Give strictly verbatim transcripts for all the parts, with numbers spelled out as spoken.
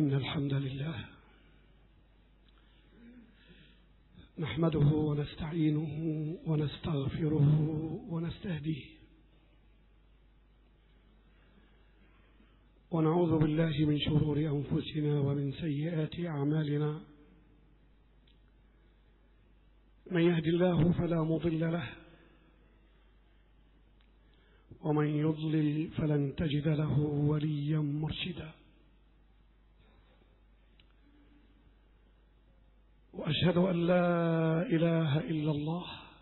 إن الحمد لله نحمده ونستعينه ونستغفره ونستهديه، ونعوذ بالله من شرور أنفسنا ومن سيئات أعمالنا. من يهد الله فلا مضل له، ومن يضلل فلن تجد له وليا مرشدا. وأشهد أن لا إله إلا الله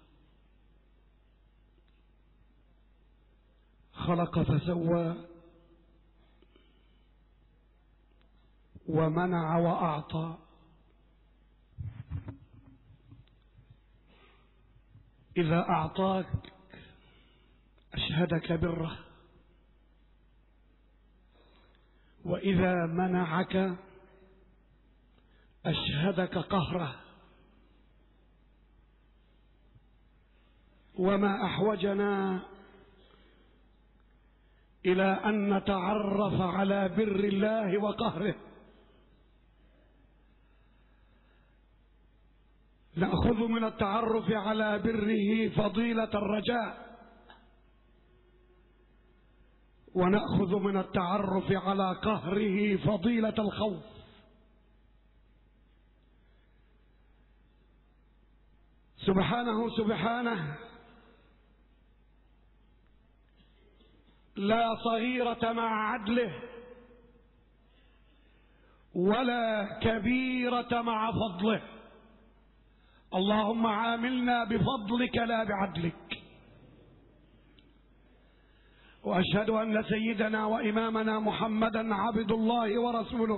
خلق فسوى ومنع وأعطى. إذا أعطاك أشهدك بره، وإذا منعك أشهدك قهره. وما أحوجنا إلى أن نتعرف على بر الله وقهره. نأخذ من التعرف على بره فضيلة الرجاء، ونأخذ من التعرف على قهره فضيلة الخوف. سبحانه سبحانه لا صغيرة مع عدله، ولا كبيرة مع فضله. اللهم عاملنا بفضلك لا بعدلك. وأشهد أن سيدنا وإمامنا محمدا عبد الله ورسوله،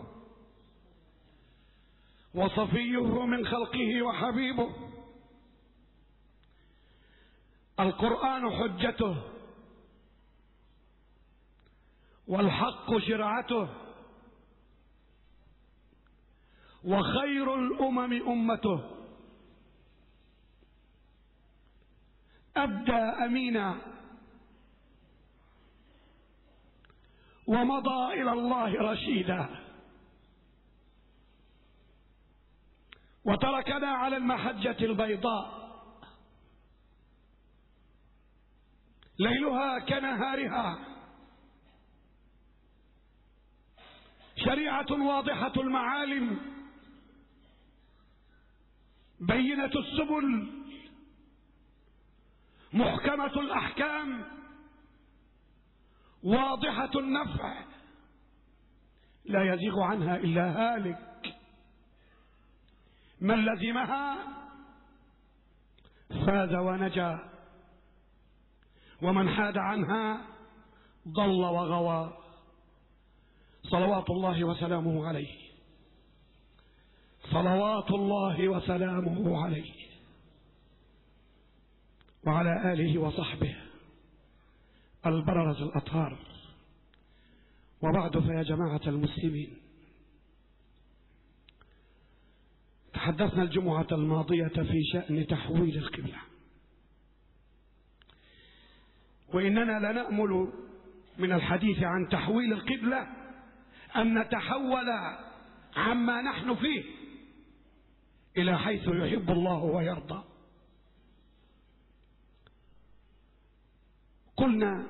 وصفيه من خلقه وحبيبه. القرآن حجته، والحق شرعته، وخير الأمم أمته. أبدى أمينا ومضى إلى الله رشيدا، وتركنا على المحجة البيضاء ليلها كنهارها، شريعة واضحة المعالم بينة السبل محكمة الأحكام واضحة النفع، لا يزيغ عنها إلا هالك. من لزمها فاز ونجا، ومن حاد عنها ضل وغوى. صلوات الله وسلامه عليه، صلوات الله وسلامه عليه، وعلى آله وصحبه البررة الأطهار. وبعد، فيا جماعة المسلمين، تحدثنا الجمعة الماضية في شأن تحويل القبلة، وإننا لنأمل من الحديث عن تحويل القبلة أن نتحول عما نحن فيه إلى حيث يحب الله ويرضى. قلنا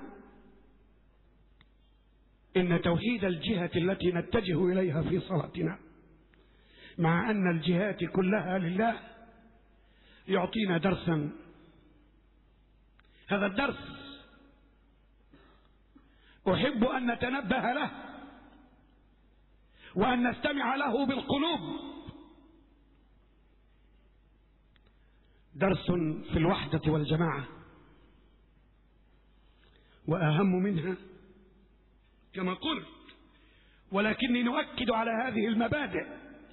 إن توحيد الجهة التي نتجه إليها في صلاتنا، مع أن الجهات كلها لله، يعطينا درسا. هذا الدرس أحب أن نتنبه له، وأن نستمع له بالقلوب. درس في الوحدة والجماعة، وأهم منها كما قلت، ولكني نؤكد على هذه المبادئ: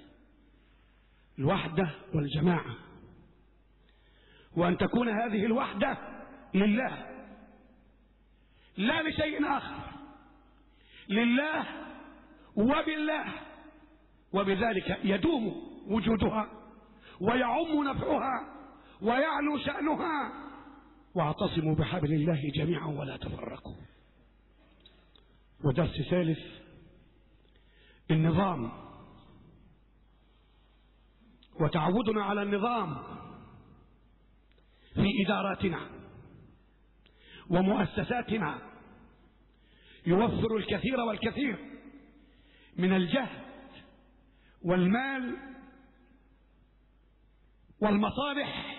الوحدة والجماعة، وأن تكون هذه الوحدة لله لا لشيء آخر، لله وبالله، وبذلك يدوم وجودها ويعم نفعها ويعلو شأنها. واعتصموا بحبل الله جميعا ولا تفرقوا. ودرس ثالث: النظام وتعودنا على النظام في إداراتنا ومؤسساتنا يوفر الكثير والكثير من الجهد والمال والمصالح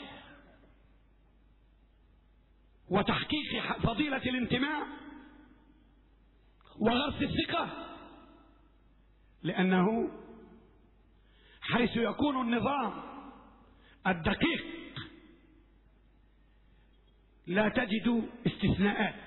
وتحقيق فضيلة الانتماء وغرس الثقة، لأنه حيث يكون النظام الدقيق لا تجد استثناءات،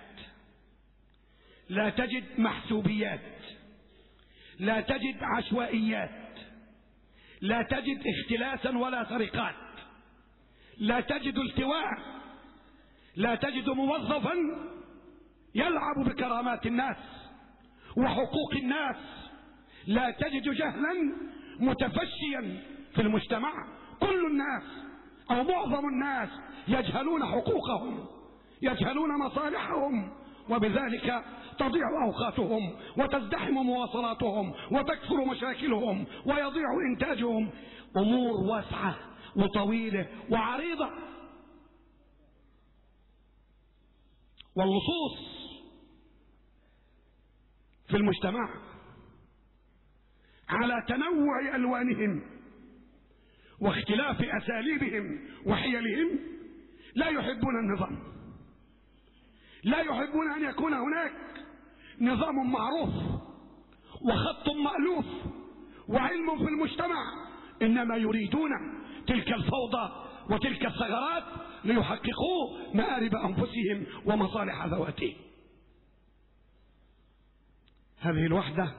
لا تجد محسوبيات، لا تجد عشوائيات، لا تجد اختلاسا ولا سرقات، لا تجد التواء، لا تجد موظفا يلعب بكرامات الناس وحقوق الناس، لا تجد جهلا متفشيا في المجتمع. كل الناس أو معظم الناس يجهلون حقوقهم، يجهلون مصالحهم، وبذلك تضيع أوقاتهم وتزدحم مواصلاتهم وتكثر مشاكلهم ويضيع إنتاجهم. أمور واسعة وطويلة وعريضة. والنصوص في المجتمع على تنوع ألوانهم واختلاف أساليبهم وحيلهم لا يحبون النظام، لا يحبون أن يكون هناك نظام معروف وخط مألوف وعلم في المجتمع، إنما يريدون تلك الفوضى وتلك الثغرات ليحققوا مآرب أنفسهم ومصالح ذواتهم. هذه الوحدة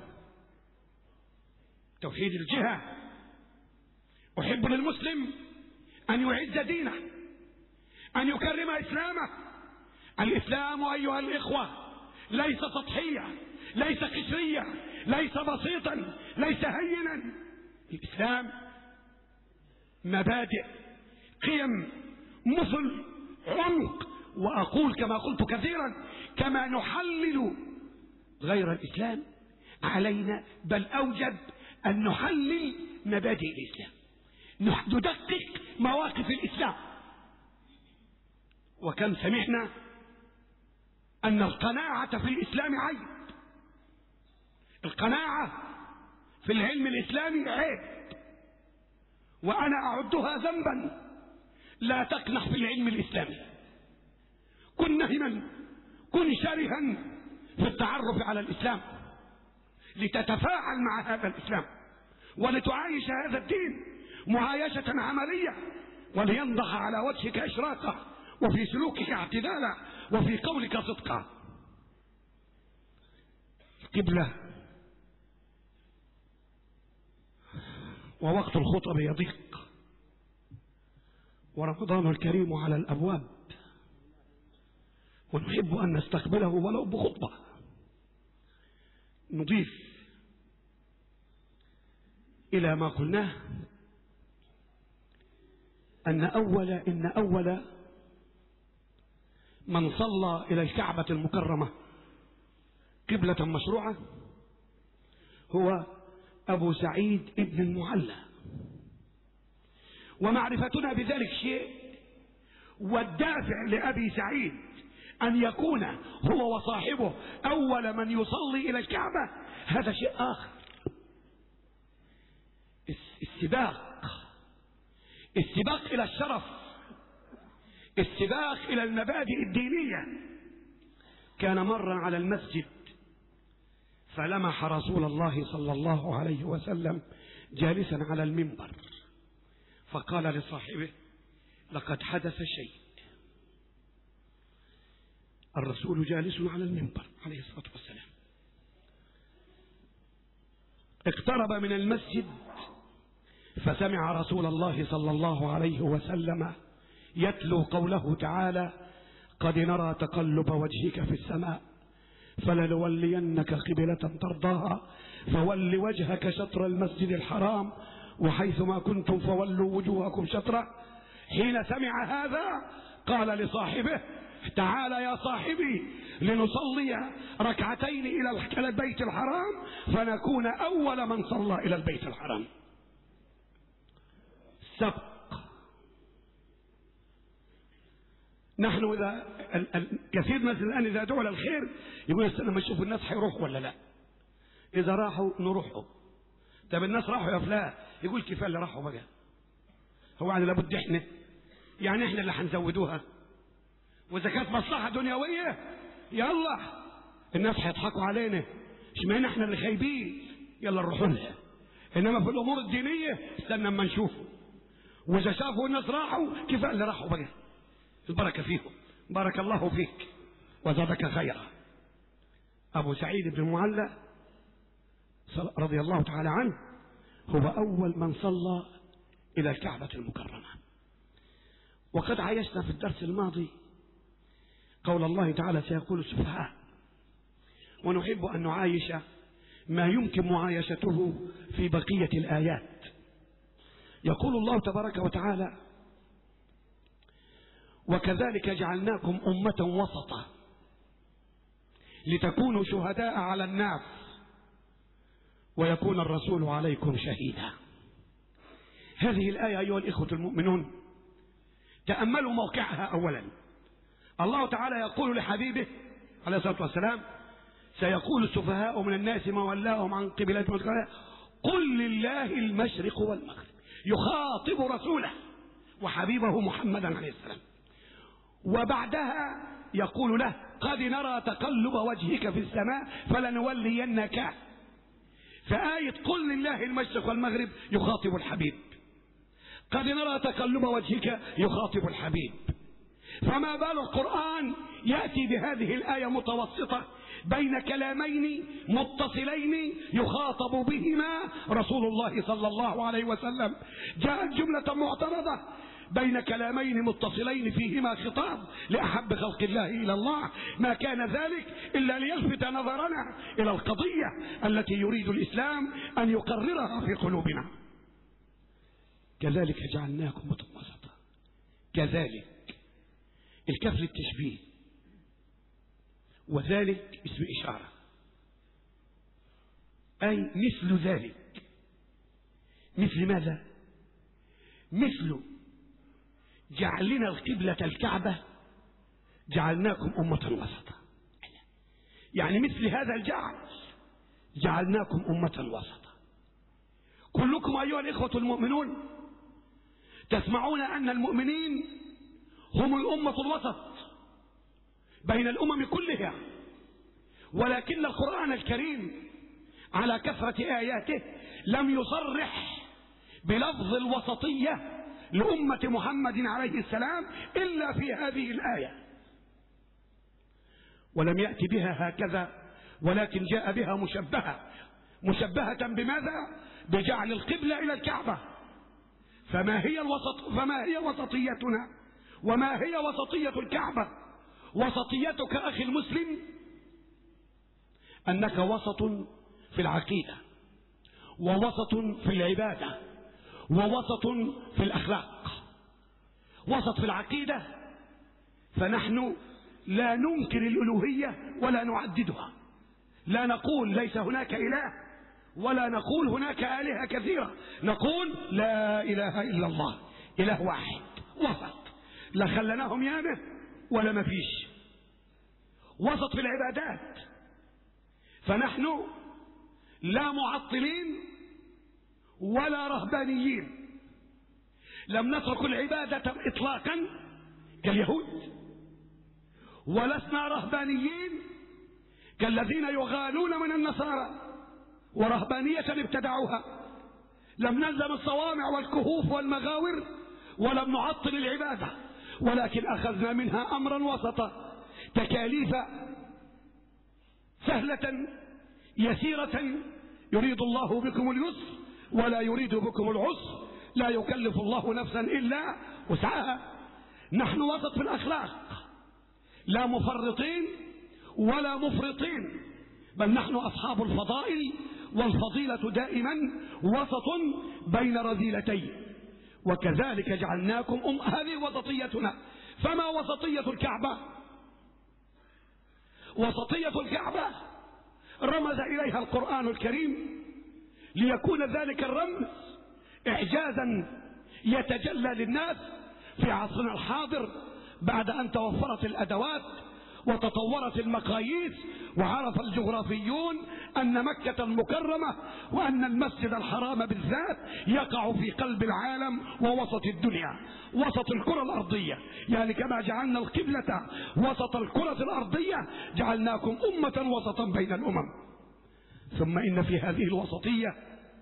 توحيد الجهة. أحب للمسلم أن يعز دينه، أن يكرم إسلامه. الإسلام أيها الإخوة ليس سطحيا، ليس قشريا، ليس بسيطا، ليس هينا. الإسلام مبادئ، قيم، مثل، عمق. وأقول كما قلت كثيرا، كما نحلل غير الإسلام علينا بل أوجب أن نحلل مبادئ الإسلام، ندقق مواقف الإسلام. وكم سمعنا أن القناعة في الإسلام عيب، القناعة في العلم الإسلامي عيب، وأنا أعدها ذنبا. لا تقنح في العلم الإسلامي، كن نهما، كن شرها في التعرف على الإسلام لتتفاعل مع هذا الإسلام ولتعايش هذا الدين معايشة عملية، ولينضح على وجهك إشراقا وفي سلوكك اعتدالا وفي قولك صدقا. القبلة ووقت الخطب يضيق، ورمضان الكريم على الأبواب، ونحب أن نستقبله ولو بخطبة. نضيف إلى ما قلناه أن أول إن أول من صلى إلى الكعبة المكرمة قبلة مشروعة هو أبو سعيد ابن المعلى، ومعرفتنا بذلك شيء، والدافع لأبي سعيد أن يكون هو وصاحبه أول من يصلي إلى الكعبة هذا شيء آخر. السباق، السباق إلى الشرف، السباق إلى المبادئ الدينية. كان مر على المسجد فلمح رسول الله صلى الله عليه وسلم جالسا على المنبر، فقال لصاحبه: لقد حدث شيء. الرسول جالس على المنبر عليه الصلاة والسلام، اقترب من المسجد فسمع رسول الله صلى الله عليه وسلم يتلو قوله تعالى: قد نرى تقلب وجهك في السماء فلنولينك قبلة ترضاها فول وجهك شطر المسجد الحرام وحيثما كنتم فولوا وجوهكم شطره. حين سمع هذا قال لصاحبه: تعال يا صاحبي لنصلي ركعتين إلى البيت الحرام فنكون أول من صلى إلى البيت الحرام. سبق. نحن إذا كثير ناس الآن إذا دعوا للخير يقول استنى ما نشوف الناس هيروحوا ولا لا، إذا راحوا نروحوا. طب الناس راحوا يا فلان، يقول كفاية اللي راحوا بقى، هو يعني لابد احنا يعني احنا اللي هنزودوها؟ وإذا كانت مصلحة دنيوية يلا الناس هيضحكوا علينا، اشمعنى احنا اللي خايبين، يلا نروحوا لها. انما في الامور الدينيه استنى اما نشوفه، واذا شافوا الناس راحوا كفايه اللي راحوا بقى، البركه فيهم. بارك الله فيك وزادك خيرا. ابو سعيد بن المعلى رضي الله تعالى عنه هو اول من صلى الى الكعبه المكرمه. وقد عايشنا في الدرس الماضي قول الله تعالى سيقول السفهاء، ونحب ان نعايش ما يمكن معايشته في بقية الآيات. يقول الله تبارك وتعالى وكذلك جعلناكم أمة وسطا لتكونوا شهداء على الناس ويكون الرسول عليكم شهيدا. هذه الآية أيها الإخوة المؤمنون تأملوا موقعها. أولا الله تعالى يقول لحبيبه عليه الصلاة والسلام سيقول السفهاء من الناس ما ولاهم عن قبلتهم قل لله المشرق والمغرب، يخاطب رسوله وحبيبه محمدا عليه السلام. وبعدها يقول له قد نرى تقلب وجهك في السماء فلنولينك. فآية قل لله المشرق والمغرب يخاطب الحبيب، قد نرى تقلب وجهك يخاطب الحبيب. فما بال القرآن يأتي بهذه الآية متوسطة بين كلامين متصلين يخاطب بهما رسول الله صلى الله عليه وسلم. جاءت جملة معترضة بين كلامين متصلين فيهما خطاب لأحب خلق الله إلى الله، ما كان ذلك إلا ليلفت نظرنا إلى القضية التي يريد الإسلام أن يقررها في قلوبنا. كذلك جعلناكم أمة وسطا. كذلك الكاف للتشبيه، وذلك اسم إشارة، أي مثل ذلك. مثل ماذا؟ مثل جعلنا القبلة الكعبة جعلناكم أمة وسطا، يعني مثل هذا الجعل جعلناكم أمة وسطا. كلكم أيها الإخوة المؤمنون تسمعون أن المؤمنين هم الأمة الوسط بين الأمم كلها، ولكن القرآن الكريم على كثرة آياته لم يصرح بلفظ الوسطية لأمة محمد عليه السلام إلا في هذه الآية، ولم يأتي بها هكذا، ولكن جاء بها مشبهة. مشبهة بماذا؟ بجعل القبلة إلى الكعبة. فما هي الوسط فما هي وسطيتنا؟ وما هي وسطية الكعبة؟ وسطيتك أخي المسلم أنك وسط في العقيدة، ووسط في العبادة، ووسط في الأخلاق. وسط في العقيدة فنحن لا ننكر الألوهية ولا نعددها، لا نقول ليس هناك إله ولا نقول هناك آلهة كثيرة، نقول لا إله إلا الله، إله واحد وسط، لا خلناهم يامه ولا ما فيش. وسط في العبادات فنحن لا معطلين ولا رهبانيين، لم نترك العبادة إطلاقا كاليهود، ولسنا رهبانيين كالذين يغالون من النصارى ورهبانية ابتدعوها. لم نلزم الصوامع والكهوف والمغاور ولم نعطل العبادة، ولكن أخذنا منها أمرا وسطا، تكاليف سهلة يسيرة يريد الله بكم اليسر ولا يريد بكم العسر، لا يكلف الله نفسا إلا وسعها. نحن وسط في الأخلاق، لا مفرطين ولا مفرطين، بل نحن أصحاب الفضائل، والفضيلة دائما وسط بين رذيلتين. وكذلك جعلناكم أم هذه وسطيتنا. فما وسطية الكعبة؟ وسطية الكعبة رمز إليها القرآن الكريم ليكون ذلك الرمز إعجازا يتجلى للناس في عصرنا الحاضر بعد أن توفرت الأدوات وتطورت المقاييس وعرف الجغرافيون أن مكة المكرمة وأن المسجد الحرام بالذات يقع في قلب العالم ووسط الدنيا، وسط الكرة الأرضية. يعني كما جعلنا القبلة وسط الكرة الأرضية جعلناكم أمة وسطا بين الأمم. ثم إن في هذه الوسطية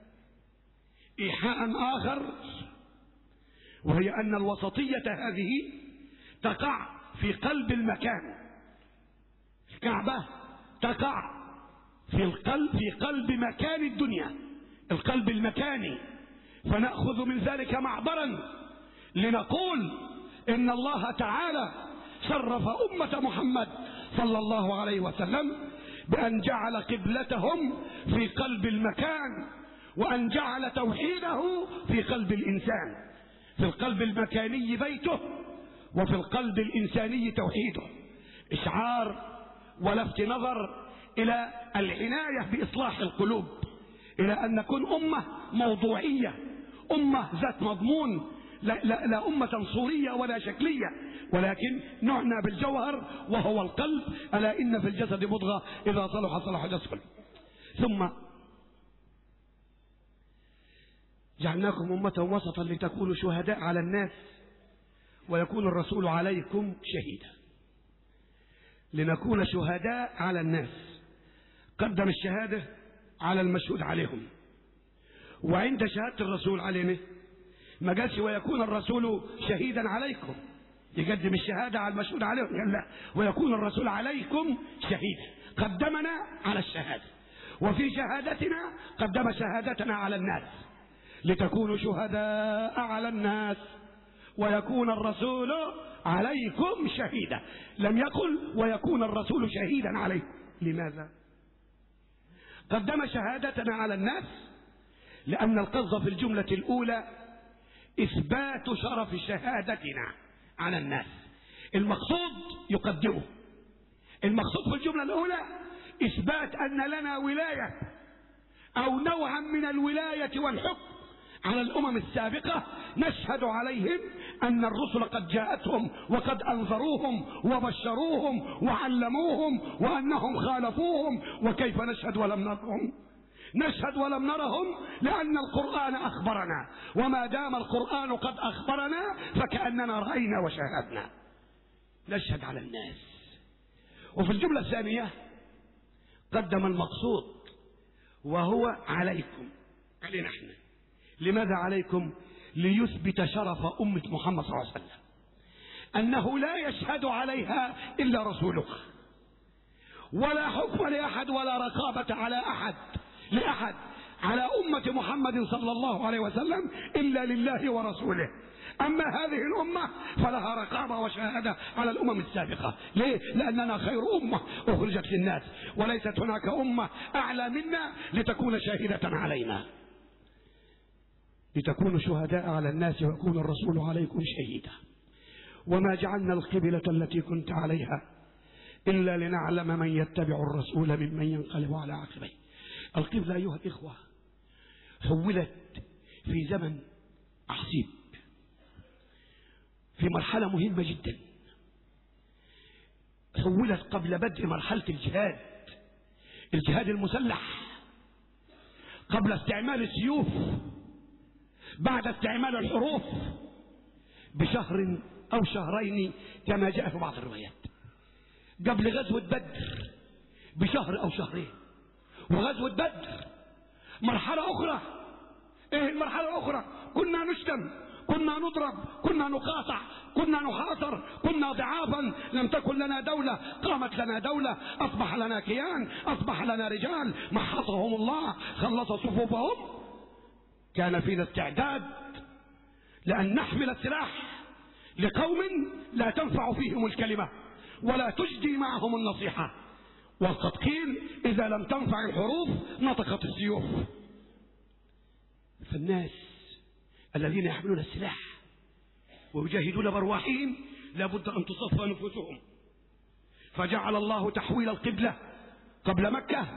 إيحاء آخر، وهي أن الوسطية هذه تقع في قلب المكان. الكعبة تقع في القلب في قلب مكان الدنيا، القلب المكاني. فنأخذ من ذلك معبرا لنقول إن الله تعالى شرف أمة محمد صلى الله عليه وسلم بأن جعل قبلتهم في قلب المكان، وأن جعل توحيده في قلب الإنسان. في القلب المكاني بيته، وفي القلب الإنساني توحيده. إشعار ولفت نظر إلى العناية بإصلاح القلوب، إلى أن نكون أمة موضوعية، أمة ذات مضمون، لا, لا, لا أمة صورية ولا شكلية، ولكن نعنى بالجوهر وهو القلب. ألا إن في الجسد مضغة إذا صلح صلح الجسد كله. ثم جعلناكم أمة وسطا لتكونوا شهداء على الناس ويكون الرسول عليكم شهيدا. لنكون شهداء على الناس، قدم الشهادة على المشهود عليهم. وعند شهادة الرسول علينا ما قالش ويكون الرسول شهيدا عليكم، يقدم الشهادة على المشهود عليهم، قال لا ويكون الرسول عليكم شهيدا. قدمنا على الشهادة، وفي شهادتنا قدم شهادتنا على الناس لتكونوا شهداء على الناس ويكون الرسول عليكم شهيدا. لم يقل ويكون الرسول شهيدا عليكم. لماذا؟ قدم شهادتنا على الناس لأن القصد في الجملة الأولى إثبات شرف شهادتنا على الناس. المقصود يقدمه. المقصود في الجملة الأولى إثبات أن لنا ولاية أو نوعا من الولاية والحكم على الأمم السابقة، نشهد عليهم أن الرسل قد جاءتهم وقد أنذروهم وبشروهم وعلموهم وأنهم خالفوهم. وكيف نشهد ولم نرهم؟ نشهد ولم نرهم لأن القرآن أخبرنا، وما دام القرآن قد أخبرنا فكأننا رأينا وشاهدنا. نشهد على الناس. وفي الجملة الثانية قدم المقصود وهو عليكم، علينا احنا. لماذا عليكم؟ ليثبت شرف أمة محمد صلى الله عليه وسلم، أنه لا يشهد عليها إلا رسوله، ولا حكم لأحد ولا رقابة على أحد لأحد على أمة محمد صلى الله عليه وسلم إلا لله ورسوله. أما هذه الأمة فلها رقابة وشهادة على الأمم السابقة. ليه؟ لأننا خير أمة أخرجت للناس، وليست هناك أمة أعلى منا لتكون شاهدة علينا. لتكونوا شهداء على الناس ويكون الرسول عليكم شهيدا. وما جعلنا القبلة التي كنت عليها إلا لنعلم من يتبع الرسول ممن ينقلب على عقبيه. القبلة أيها الإخوة حولت في زمن عصيب، في مرحلة مهمة جدا. حولت قبل بدء مرحلة الجهاد، الجهاد المسلح، قبل استعمال السيوف، بعد استعمال الحروف بشهر أو شهرين كما جاء في بعض الروايات، قبل غزوة بدر بشهر أو شهرين. وغزوة بدر مرحلة أخرى. إيه المرحلة الأخرى؟ كنا نشتم، كنا نضرب، كنا نقاطع، كنا نحاصر، كنا ضعافا، لم تكن لنا دولة، قامت لنا دولة، أصبح لنا كيان، أصبح لنا رجال محصهم الله، خلص صفوفهم. كان فينا استعداد لأن نحمل السلاح لقوم لا تنفع فيهم الكلمة ولا تجدي معهم النصيحة. وقد قيل إذا لم تنفع الحروف نطقت السيوف. فالناس الذين يحملون السلاح ويجاهدون بأرواحهم لابد أن تصفى نفوسهم. فجعل الله تحويل القبلة قبل مكة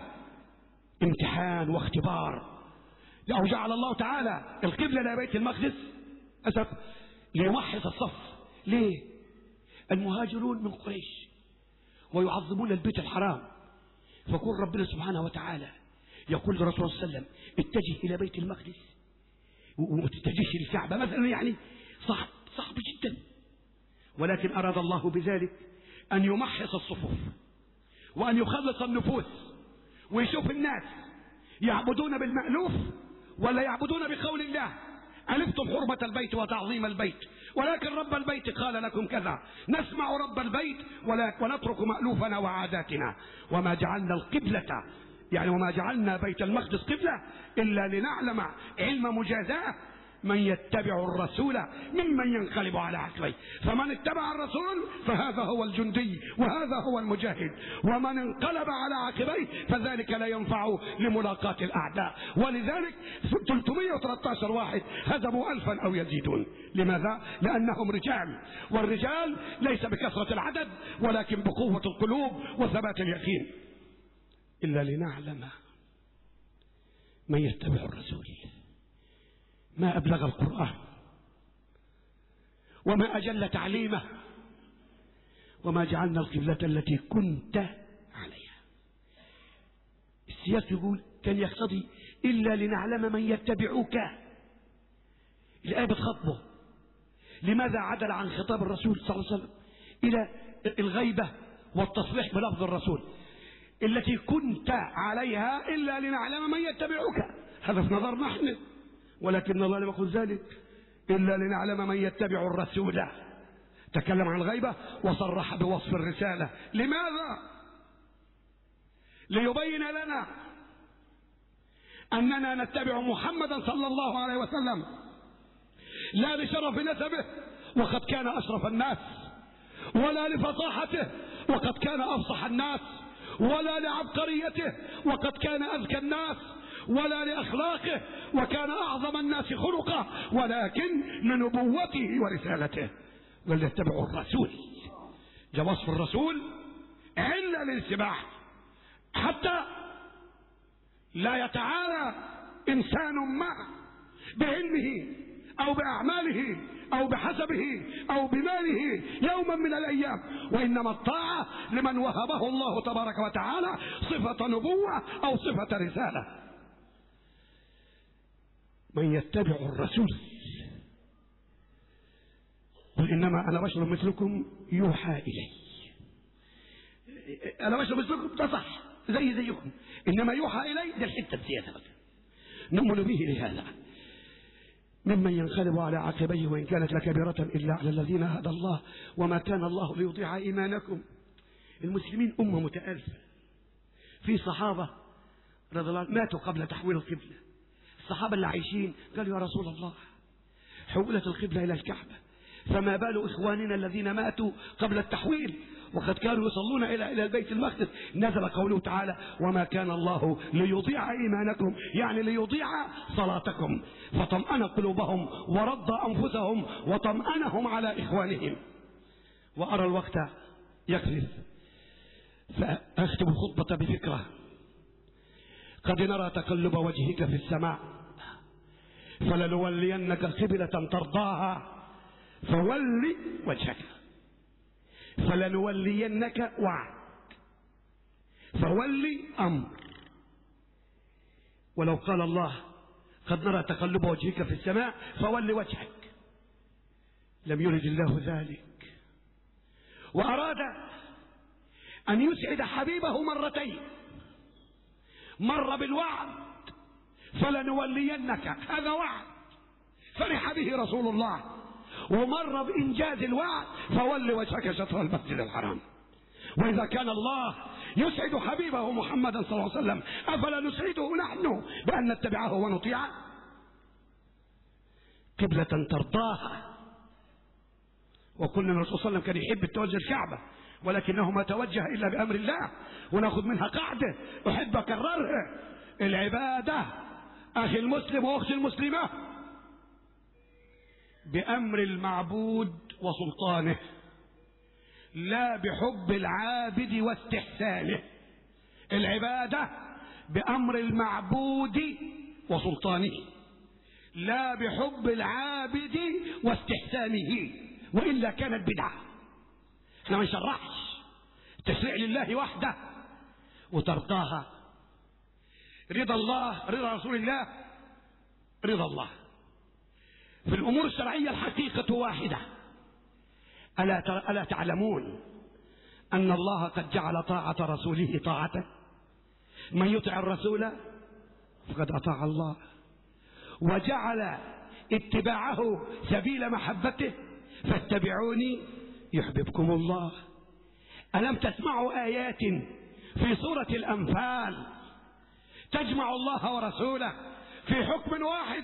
امتحان واختبار. أو جعل الله تعالى القبلة إلى بيت المقدس أسف ليمحص الصف. ليه؟ المهاجرون من قريش ويعظمون البيت الحرام، فقول ربنا سبحانه وتعالى يقول لرسول صلى الله عليه وسلم اتجه إلى بيت المقدس وما تتجهش للكعبة مثلا، يعني صعب صعب جدا، ولكن أراد الله بذلك أن يمحص الصفوف وأن يخلص النفوس ويشوف الناس يعبدون بالمألوف ولا يعبدون بقول الله. ألفتم حرمة البيت وتعظيم البيت، ولكن رب البيت قال لكم كذا، نسمع رب البيت ونترك مألوفنا وعاداتنا. وما جعلنا القبلة يعني وما جعلنا بيت المقدس قبلة إلا لنعلم علم مجازاة من يتبع الرسول ممن ينقلب على عقبيه، فمن اتبع الرسول فهذا هو الجندي وهذا هو المجاهد، ومن انقلب على عقبيه فذلك لا ينفع لملاقاة الأعداء. ولذلك ثلاثمائة وثلاثة عشر واحد هزموا ألفا أو يزيدون. لماذا؟ لأنهم رجال، والرجال ليس بكثرة العدد ولكن بقوة القلوب وثبات اليقين. إلا لنعلم من يتبع الرسول. ما أبلغ القرآن وما أجل تعليمه، وما جعلنا القبلة التي كنت عليها. السياق يقول كان يقتضي إلا لنعلم من يتبعك. الآية بتخاطبه، لماذا عدل عن خطاب الرسول صلى الله عليه وسلم إلى الغيبة والتصريح بلفظ الرسول التي كنت عليها إلا لنعلم من يتبعك؟ هذا في نظرنا نحن، ولكن الله لم يقل ذلك إلا لنعلم من يتبع الرسول. تكلم عن الغيبة وصرح بوصف الرسالة. لماذا؟ ليبين لنا أننا نتبع محمدا صلى الله عليه وسلم لا لشرف نسبه وقد كان أشرف الناس، ولا لفصاحته وقد كان أفصح الناس، ولا لعبقريته وقد كان أذكى الناس، ولا لأخلاقه وكان أعظم الناس خلقا، ولكن لنبوته ورسالته. وليتبعوا الرسول. جاء وصف الرسول علة للاتباع، حتى لا يتعالى إنسان ما بعلمه أو بأعماله أو بحسبه أو بماله يوما من الأيام، وإنما الطاعة لمن وهبه الله تبارك وتعالى صفة نبوة أو صفة رسالة. من يتبع الرسول. قل إنما أنا بشر مثلكم يوحى إلي. أنا بشر مثلكم تصح زي زيكم، إنما يوحى إلي ده الحتة الزيادة نؤمن به لهذا. ممن ينقلب على عقبيه وإن كانت لكبيرة إلا على الذين هدى الله وما كان الله ليضيع إيمانكم. المسلمين أمة متآلفة، في صحابة رضي الله عنهم ماتوا قبل تحويل القبلة. الصحابة اللي عايشين قالوا يا رسول الله حولت القبلة إلى الكعبة، فما بال إخواننا الذين ماتوا قبل التحويل وقد كانوا يصلون إلى إلى البيت المقدس؟ نزل قوله تعالى وما كان الله ليضيع إيمانكم، يعني ليضيع صلاتكم، فطمأن قلوبهم ورد أنفسهم وطمأنهم على إخوانهم. وأرى الوقت يقذف فأختم الخطبة بفكرة. قد نرى تقلب وجهك في السماء فلنولينك قبلة ترضاها فول وجهك. فلنولينك وعد، فولي أمر. ولو قال الله قد نرى تقلب وجهك في السماء فول وجهك لم يرد الله ذلك، وأراد أن يسعد حبيبه مرتين، مر بالوعد فلنولينك، هذا وعد فرح به رسول الله، ومر بإنجاز الوعد فول وجهك شطر المسجد الحرام. وإذا كان الله يسعد حبيبه محمدا صلى الله عليه وسلم أفلا نسعده نحن بأن نتبعه ونطيعه؟ قبلة ترضاها. وقلنا الرسول صلى الله عليه وسلم كان يحب التوجه الكعبة ولكنه ما توجه إلا بأمر الله. ونأخذ منها قاعدة أحب أكررها: العبادة أخي المسلم وأختي المسلمة بأمر المعبود وسلطانه، لا بحب العابد واستحسانه. العبادة بأمر المعبود وسلطانه، لا بحب العابد واستحسانه، وإلا كانت بدعة. احنا ما نشرحش تشريع لله وحده وترضاها. رضا الله، رضا رسول الله، رضا الله. في الأمور الشرعية الحقيقة واحدة. ألا, ألا تعلمون أن الله قد جعل طاعة رسوله طاعته؟ من يطع الرسول فقد أطاع الله، وجعل اتباعه سبيل محبته، فاتبعوني يحببكم الله. ألم تسمعوا آيات في سورة الأنفال تجمع الله ورسوله في حكم واحد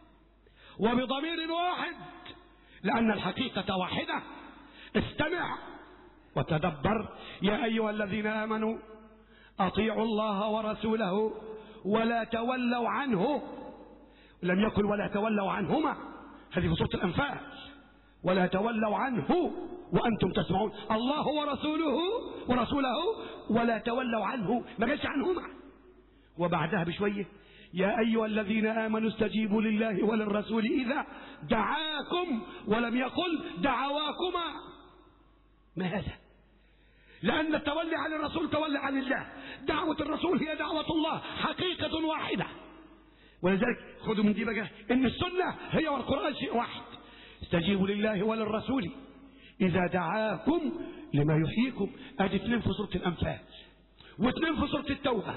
وبضمير واحد، لأن الحقيقة واحدة. استمع وتدبر. يا أيها الذين آمنوا أطيعوا الله ورسوله ولا تولوا عنه. لم يقل ولا تولوا عنهما، هذه في سورة الأنفال. ولا تولوا عنه وأنتم تسمعون. الله ورسوله ورسوله ولا تولوا عنه، ما قالش عنهما. وبعدها بشوية يا أيها الذين آمنوا استجيبوا لله وللرسول إذا دعاكم، ولم يقل دعواكما. ما هذا؟ لأن التولي عن الرسول تولي عن الله، دعوة الرسول هي دعوة الله، حقيقة واحدة. ولذلك خذوا من دي بقى إن السنة هي والقرآن شيء واحد. استجيبوا لله وللرسول إذا دعاكم لما يحييكم. أدي اثنين في سورة الأنفال واثنين في سورة التوبة.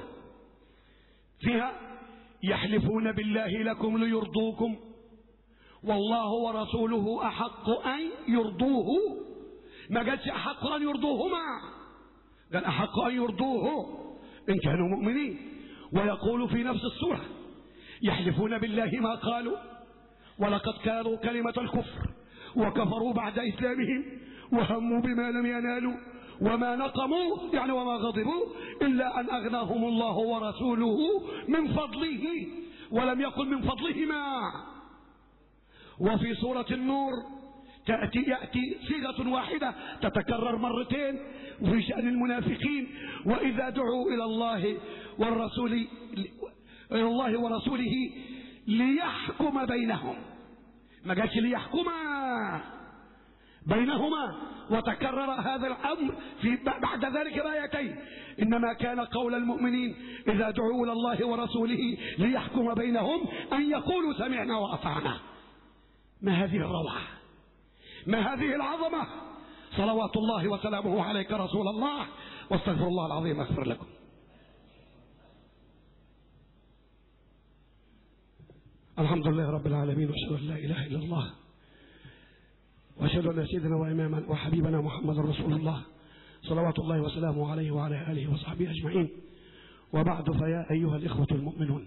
فيها يحلفون بالله لكم ليرضوكم والله ورسوله أحق أن يرضوه. ما قالش أحق أن يرضوهما، قال أحق أن يرضوه إن كانوا مؤمنين. ويقول في نفس السورة يحلفون بالله ما قالوا ولقد كانوا كلمة الكفر وكفروا بعد إسلامهم وهموا بما لم ينالوا وما نقموا يعني وما غضبوا إلا أن أغناهم الله ورسوله من فضله، ولم يقل من فضلهما. وفي سورة النور تأتي يأتي صيغة واحدة تتكرر مرتين في شأن المنافقين. وإذا دعوا إلى الله والرسول إلى الله ورسوله ليحكم بينهم، ما قالش ليحكما بينهما. وتكرر هذا الأمر في بعد ذلك بآيتين. إنما كان قول المؤمنين إذا دعوا إلى الله ورسوله ليحكم بينهم أن يقولوا سمعنا وأطعنا. ما هذه الروعة، ما هذه العظمة. صلوات الله وسلامه عليك رسول الله، واستغفر الله العظيم أغفر لكم. الحمد لله رب العالمين، واشهد ان لا اله الا الله، واشهد ان سيدنا وامامنا وحبيبنا محمد رسول الله صلوات الله وسلامه عليه وعلى اله وصحبه اجمعين. وبعد، فيا ايها الاخوه المؤمنون،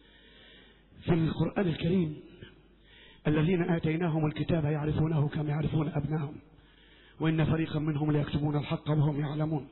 في القران الكريم الذين اتيناهم الكتاب يعرفونه كما يعرفون ابنائهم وان فريقا منهم ليكتمون الحق وهم يعلمون.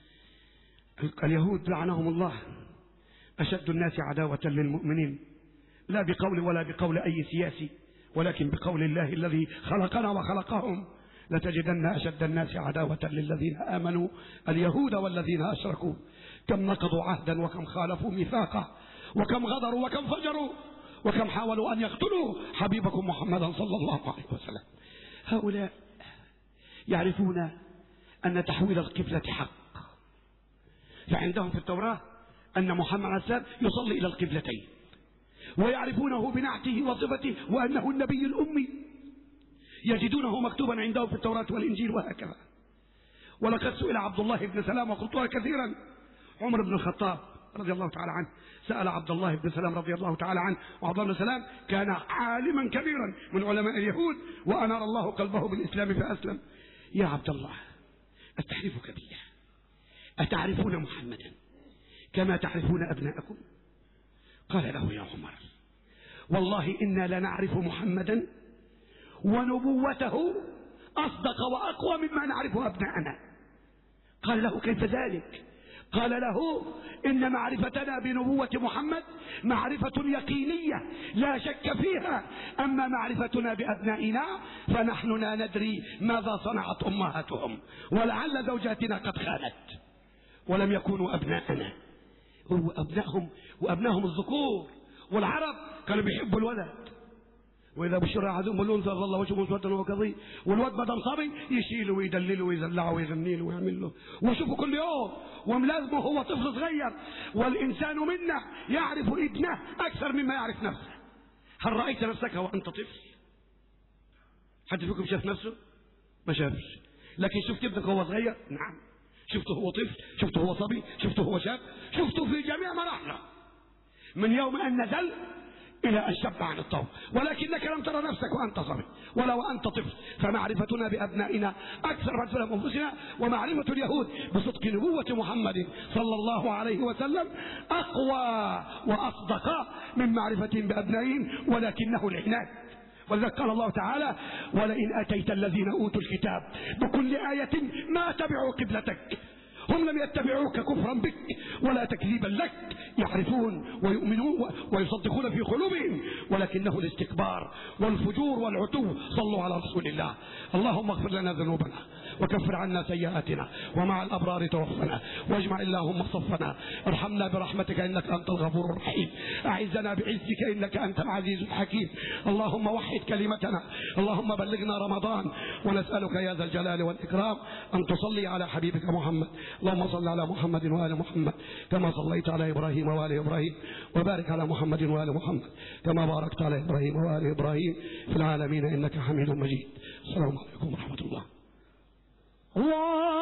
اليهود لعنهم الله اشد الناس عداوه للمؤمنين، لا بقول ولا بقول أي سياسي، ولكن بقول الله الذي خلقنا وخلقهم. لتجدن أشد الناس عداوة للذين آمنوا اليهود والذين أشركوا. كم نقضوا عهدا وكم خالفوا ميثاقه وكم غدروا وكم فجروا وكم حاولوا أن يقتلوا حبيبكم محمدا صلى الله عليه وسلم. هؤلاء يعرفون أن تحويل القبلة حق، فعندهم في التوراة أن محمد عليه السلام يصلي إلى القبلتين، ويعرفونه بنعته وصفته وأنه النبي الأمي، يجدونه مكتوبا عندهم في التوراة والإنجيل وهكذا. ولقد سئل عبد الله بن سلام، وقلتها كثيرا، عمر بن الخطاب رضي الله تعالى عنه سأل عبد الله بن سلام رضي الله تعالى عنه، وعبد الله بن سلام كان عالما كبيرا من علماء اليهود وأنار الله قلبه بالإسلام فأسلم. يا عبد الله، أستحلفك بالله أتعرفون محمدا كما تعرفون أبناءكم؟ قال له يا عمر والله إنا لنعرف محمدا ونبوته أصدق وأقوى مما نعرف أبناءنا. قال له كيف ذلك؟ قال له إن معرفتنا بنبوة محمد معرفة يقينية لا شك فيها، أما معرفتنا بأبنائنا فنحن لا ندري ماذا صنعت أمهاتهم، ولعل زوجاتنا قد خانت ولم يكونوا أبناءنا. هو أبنائهم وأبنائهم الذكور، والعرب كانوا بيحبوا الولد واذا بشر احدهم بالانثى ظل وجهه مسودا وهو كظيم، والواد بدل صبي يشيله ويدلله ويزلعه ويغني له ويعمل له، وشوفه كل يوم وملازمه هو طفل صغير. والانسان منا يعرف ابنه اكثر مما يعرف نفسه. هل رايت نفسك وانت طفل؟ حد فيكم شاف نفسه؟ ما شافش. لكن شفت ابنك وهو صغير؟ نعم. شفته هو طفل، شفته هو صبي، شفته هو شاب، شفته في جميع مراحله من يوم ان نزل إلى أن شب عن الطور. ولكنك لم ترى نفسك وأنت صبي ولا وأنت طفل. فمعرفتنا بأبنائنا أكثر من أنفسنا، ومعرفة اليهود بصدق نبوة محمد صلى الله عليه وسلم أقوى وأصدق من معرفتهم بأبنائهم، ولكنه العناد. ولذلك قال الله تعالى: ولئن أتيت الذين أوتوا الكتاب بكل آية ما تبعوا قبلتك. هم لم يتبعوك كفرا بك ولا تكذيبا لك، يعرفون ويؤمنون ويصدقون في قلوبهم، ولكنه الاستكبار والفجور والعتو. صلوا على رسول الله. اللهم اغفر لنا ذنوبنا وكفر عنا سيئاتنا ومع الأبرار توفنا، واجمع اللهم صفنا. ارحمنا برحمتك إنك أنت الغفور الرحيم. أعزنا بعزك إنك أنت العزيز الحكيم. اللهم وحد كلمتنا. اللهم بلغنا رمضان. ونسألك يا ذا الجلال والإكرام أن تصلي على حبيبك محمد. اللهم صل على محمد وآل محمد كما صليت على إبراهيم وآل إبراهيم، وبارك على محمد وآل محمد كما باركت على إبراهيم وآل إبراهيم في العالمين إنك حميد مجيد. السلام عليكم ورحمة الله. الله